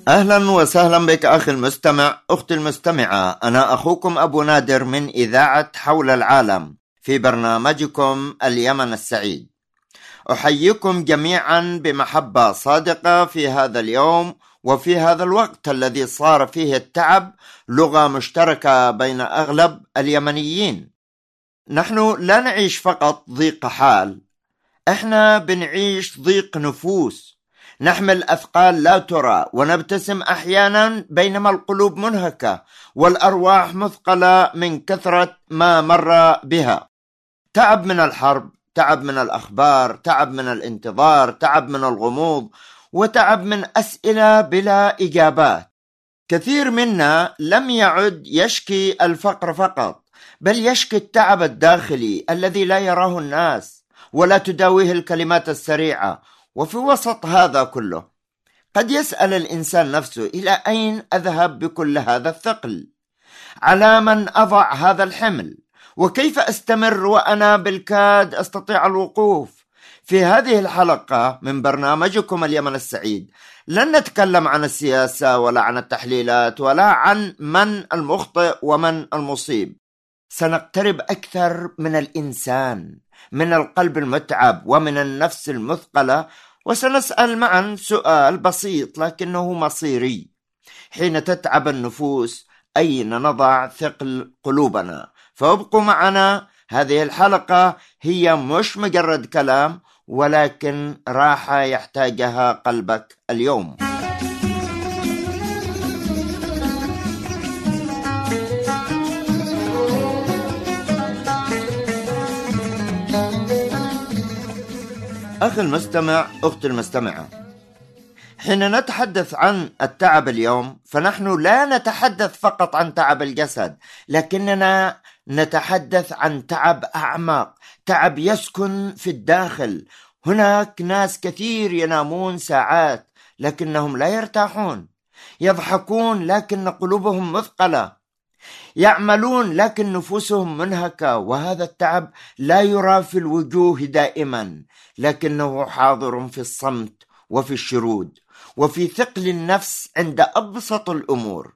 أهلا وسهلا بك أخي المستمع، أختي المستمعة. أنا أخوكم أبو نادر من إذاعة حول العالم في برنامجكم اليمن السعيد. أحييكم جميعا بمحبة صادقة في هذا اليوم وفي هذا الوقت الذي صار فيه التعب لغة مشتركة بين أغلب اليمنيين. نحن لا نعيش فقط ضيق حال، احنا بنعيش ضيق نفوس، نحمل أثقال لا ترى ونبتسم أحيانا بينما القلوب منهكة والأرواح مثقلة من كثرة ما مر بها. تعب من الحرب، تعب من الأخبار، تعب من الانتظار، تعب من الغموض، وتعب من أسئلة بلا إجابات. كثير منا لم يعد يشكي الفقر فقط، بل يشكي التعب الداخلي الذي لا يراه الناس ولا تداويه الكلمات السريعة. وفي وسط هذا كله قد يسأل الإنسان نفسه: إلى أين أذهب بكل هذا الثقل؟ على من أضع هذا الحمل؟ وكيف أستمر وأنا بالكاد أستطيع الوقوف؟ في هذه الحلقة من برنامجكم اليمن السعيد لن نتكلم عن السياسة ولا عن التحليلات ولا عن من المخطئ ومن المصيب. سنقترب أكثر من الإنسان، من القلب المتعب ومن النفس المثقلة، وسنسأل معا سؤال بسيط لكنه مصيري: حين تتعب النفوس أين نضع ثقل قلوبنا؟ فابقوا معنا، هذه الحلقة هي مش مجرد كلام ولكن راحة يحتاجها قلبك اليوم. أخي المستمع، أختي المستمعة، حين نتحدث عن التعب اليوم فنحن لا نتحدث فقط عن تعب الجسد، لكننا نتحدث عن تعب أعمق، تعب يسكن في الداخل. هناك ناس كثير ينامون ساعات لكنهم لا يرتاحون، يضحكون لكن قلوبهم مثقلة، يعملون لكن نفوسهم منهكة، وهذا التعب لا يرى في الوجوه دائما، لكنه حاضر في الصمت وفي الشرود وفي ثقل النفس عند أبسط الأمور.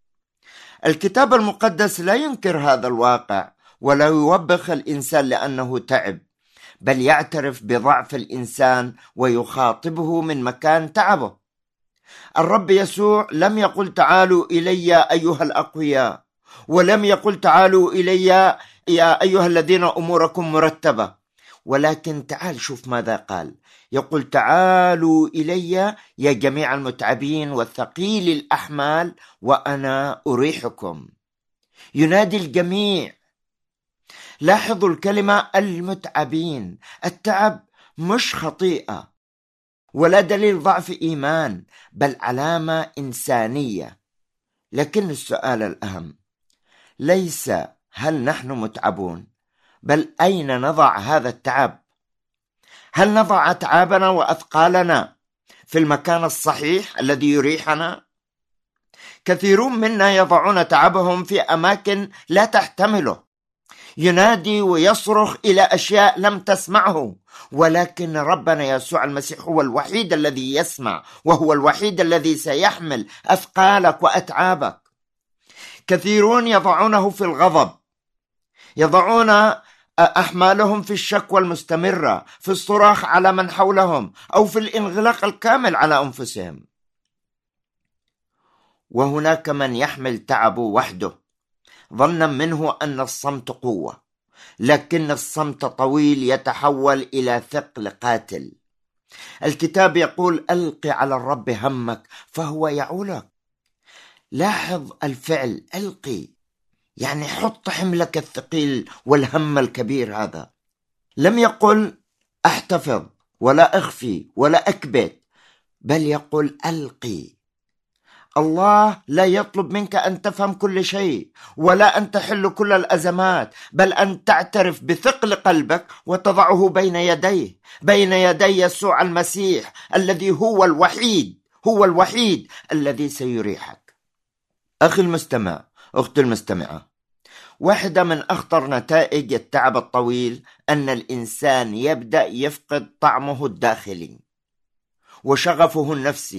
الكتاب المقدس لا ينكر هذا الواقع ولا يوبخ الإنسان لأنه تعب، بل يعترف بضعف الإنسان ويخاطبه من مكان تعبه. الرب يسوع لم يقل: تعالوا إلي أيها الأقوياء، ولم يقل: تعالوا إلي يا أيها الذين أموركم مرتبة، ولكن تعال شوف ماذا قال. يقول: تعالوا إلي يا جميع المتعبين والثقيل الأحمال وأنا أريحكم. ينادي الجميع. لاحظوا الكلمة المتعبين. التعب مش خطيئة ولا دليل ضعف إيمان، بل علامة إنسانية. لكن السؤال الأهم ليس هل نحن متعبون، بل أين نضع هذا التعب؟ هل نضع أتعابنا وأثقالنا في المكان الصحيح الذي يريحنا؟ كثيرون منا يضعون تعبهم في أماكن لا تحتمله، ينادي ويصرخ إلى أشياء لم تسمعه، ولكن ربنا يسوع المسيح هو الوحيد الذي يسمع، وهو الوحيد الذي سيحمل أثقالك وأتعابك. كثيرون يضعونه في الغضب، يضعون أحمالهم في الشكوى المستمرة، في الصراخ على من حولهم، أو في الانغلاق الكامل على أنفسهم. وهناك من يحمل تعبه وحده ظنا منه أن الصمت قوة، لكن الصمت طويل يتحول إلى ثقل قاتل. الكتاب يقول: ألقي على الرب همك فهو يعولك. لاحظ الفعل ألقي، يعني حط حملك الثقيل والهم الكبير هذا. لم يقل احتفظ ولا اخفي ولا اكبت، بل يقول ألقي. الله لا يطلب منك أن تفهم كل شيء ولا أن تحل كل الأزمات، بل أن تعترف بثقل قلبك وتضعه بين يدي يسوع المسيح الذي هو الوحيد الذي سيريحك. أخي المستمع، أختي المستمعة، واحدة من أخطر نتائج التعب الطويل أن الإنسان يبدأ يفقد طعمه الداخلي وشغفه النفسي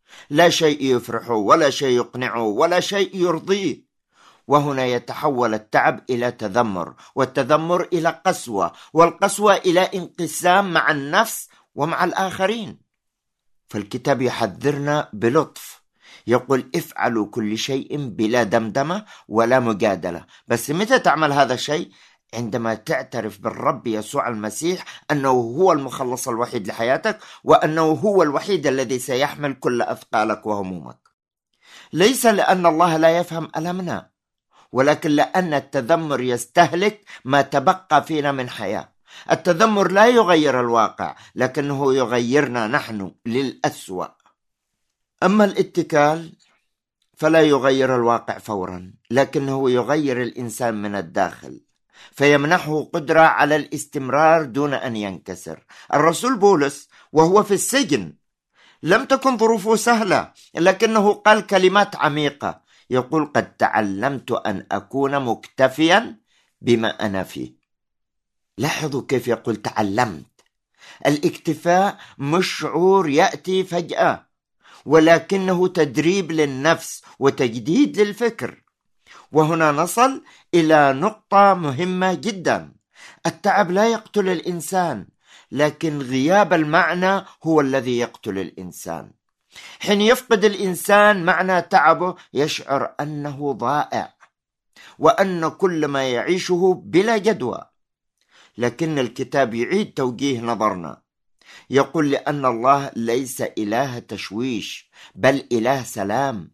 لا شيء يفرحه ولا شيء يقنعه ولا شيء يرضيه. وهنا يتحول التعب إلى تذمر، والتذمر إلى قسوة، والقسوة إلى انقسام مع النفس ومع الآخرين. فالكتاب يحذرنا بلطف، يقول افعلوا كل شيء بلا دمدمة ولا مجادلة. بس متى تعمل هذا الشيء؟ عندما تعترف بالرب يسوع المسيح أنه هو المخلص الوحيد لحياتك، وأنه هو الوحيد الذي سيحمل كل أثقالك وهمومك. ليس لأن الله لا يفهم ألمنا، ولكن لأن التذمر يستهلك ما تبقى فينا من حياة. التذمر لا يغير الواقع، لكنه يغيرنا نحن للأسوأ. أما الاتكال فلا يغير الواقع فورا، لكنه يغير الإنسان من الداخل، فيمنحه قدرة على الاستمرار دون أن ينكسر. الرسول بولس وهو في السجن لم تكن ظروفه سهلة، لكنه قال كلمات عميقة، يقول قد تعلمت أن أكون مكتفيا بما أنا فيه. لاحظوا كيف يقول تعلمت. الاكتفاء مش شعور يأتي فجأة، ولكنه تدريب للنفس وتجديد للفكر. وهنا نصل إلى نقطة مهمة جدا. التعب لا يقتل الإنسان، لكن غياب المعنى هو الذي يقتل الإنسان. حين يفقد الإنسان معنى تعبه يشعر أنه ضائع، وأن كل ما يعيشه بلا جدوى. لكن الكتاب يعيد توجيه نظرنا، يقول لأن الله ليس إله تشويش بل إله سلام.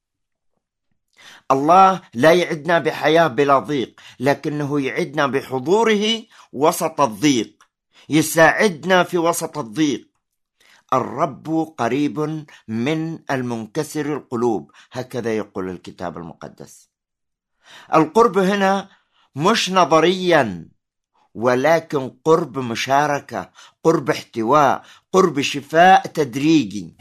الله لا يعدنا بحياة بلا ضيق، لكنه يعدنا بحضوره وسط الضيق، يساعدنا في وسط الضيق. الرب قريب من المنكسر القلوب، هكذا يقول الكتاب المقدس. القرب هنا مش نظريا، ولكن قرب مشاركة، قرب احتواء، قرب شفاء تدريجي.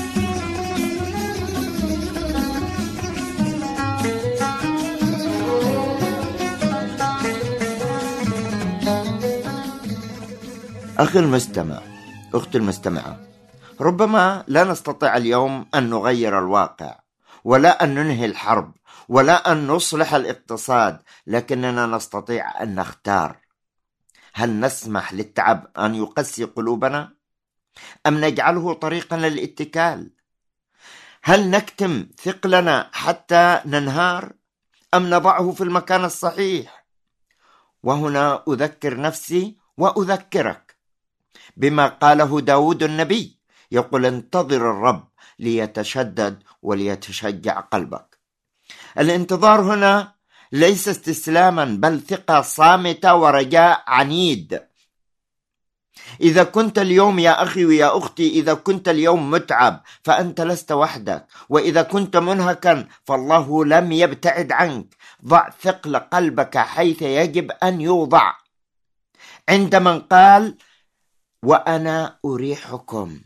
أخي المستمع، أختي المستمعة، ربما لا نستطيع اليوم أن نغير الواقع، ولا أن ننهي الحرب، ولا أن نصلح الاقتصاد، لكننا نستطيع أن نختار. هل نسمح للتعب أن يقسي قلوبنا؟ أم نجعله طريقا للاتكال؟ هل نكتم ثقلنا حتى ننهار؟ أم نضعه في المكان الصحيح؟ وهنا أذكر نفسي وأذكرك بما قاله داود النبي، يقول انتظر الرب ليتشدد وليتشجع قلبك. الانتظار هنا ليس استسلاما، بل ثقة صامتة ورجاء عنيد. إذا كنت اليوم يا أخي ويا أختي، إذا كنت اليوم متعب فأنت لست وحدك، وإذا كنت منهكا فالله لم يبتعد عنك. ضع ثقل قلبك حيث يجب أن يوضع. عندما قال وأنا أريحكم،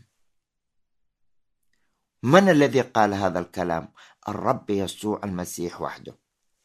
من الذي قال هذا الكلام؟ الرب يسوع المسيح وحده.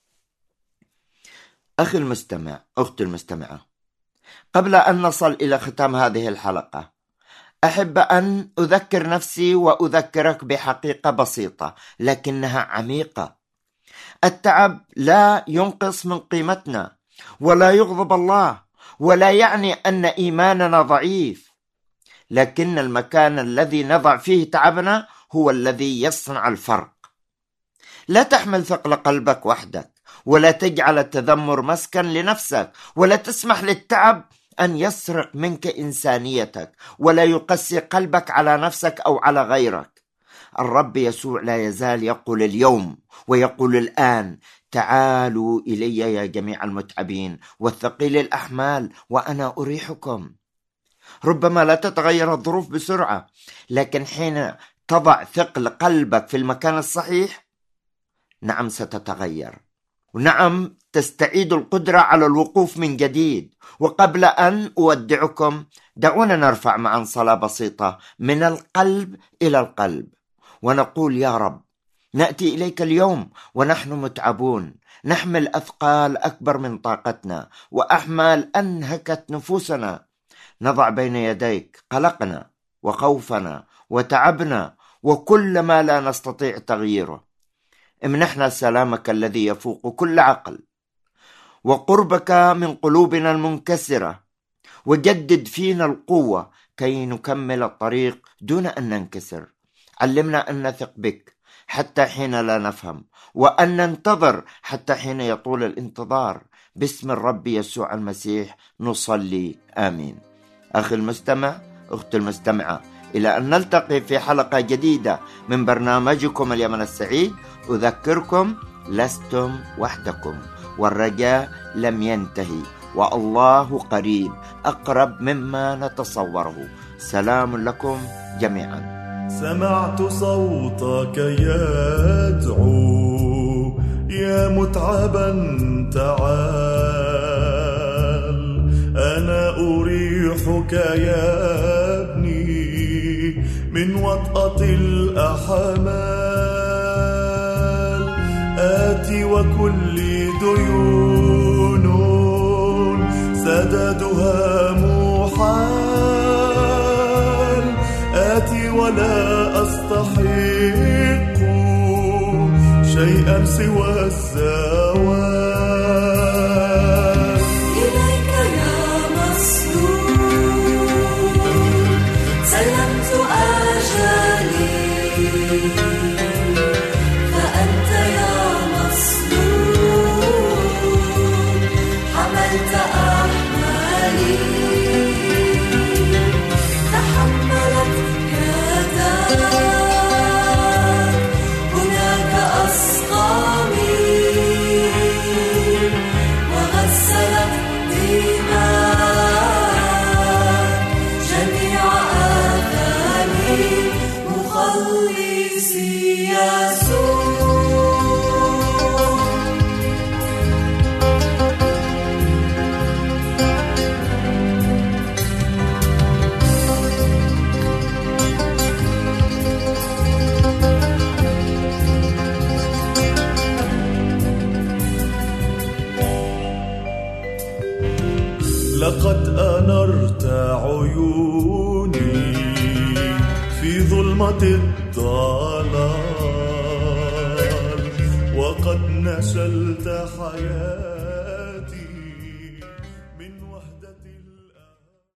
أخي المستمع، أختي المستمعة، قبل أن نصل إلى ختام هذه الحلقة أحب أن أذكر نفسي وأذكرك بحقيقة بسيطة لكنها عميقة. التعب لا ينقص من قيمتنا ولا يغضب الله، ولا يعني أن إيماننا ضعيف، لكن المكان الذي نضع فيه تعبنا هو الذي يصنع الفرق. لا تحمل ثقل قلبك وحدك، ولا تجعل التذمر مسكن لنفسك، ولا تسمح للتعب أن يسرق منك إنسانيتك، ولا يقسي قلبك على نفسك أو على غيرك. الرب يسوع لا يزال يقول اليوم ويقول الآن تعالوا إلي يا جميع المتعبين والثقيل الأحمال وأنا أريحكم. ربما لا تتغير الظروف بسرعة، لكن حين تضع ثقل قلبك في المكان الصحيح، نعم ستتغير، ونعم تستعيد القدرة على الوقوف من جديد. وقبل أن أودعكم دعونا نرفع معا صلاة بسيطة من القلب إلى القلب ونقول يا رب، نأتي إليك اليوم ونحن متعبون، نحمل أثقال أكبر من طاقتنا وأحمال أنهكت نفوسنا. نضع بين يديك قلقنا وخوفنا وتعبنا وكل ما لا نستطيع تغييره. امنحنا سلامك الذي يفوق كل عقل، وقربك من قلوبنا المنكسرة، وجدد فينا القوة كي نكمل الطريق دون أن ننكسر. علمنا أن نثق بك حتى حين لا نفهم، وأن ننتظر حتى حين يطول الانتظار. باسم الرب يسوع المسيح نصلي، آمين. أخي المستمع، أخت المستمعة، إلى أن نلتقي في حلقة جديدة من برنامجكم اليمن السعيد، أذكركم لستم وحدكم، والرجاء لم ينتهي، والله قريب أقرب مما نتصوره. سلام لكم جميعا. سمعت صوتك يدعو يا متعبا تعال، أنا أريحك يا ابني من وطأة الأحمال. آتي وكل ديون سددها محال، آتي ولا أستحق شيئا سوى الزوال. إليك يا مصلوب سلمت آجالي، فأنت يا مصلوب حملت أحمالي، تحملت يداك هناك أسقامي، وغسلت دماءك جميع آثامي، مخلصي يسوع. لقد أنرت عيوني في ظلمة الضلال، وقد نشلت حياتي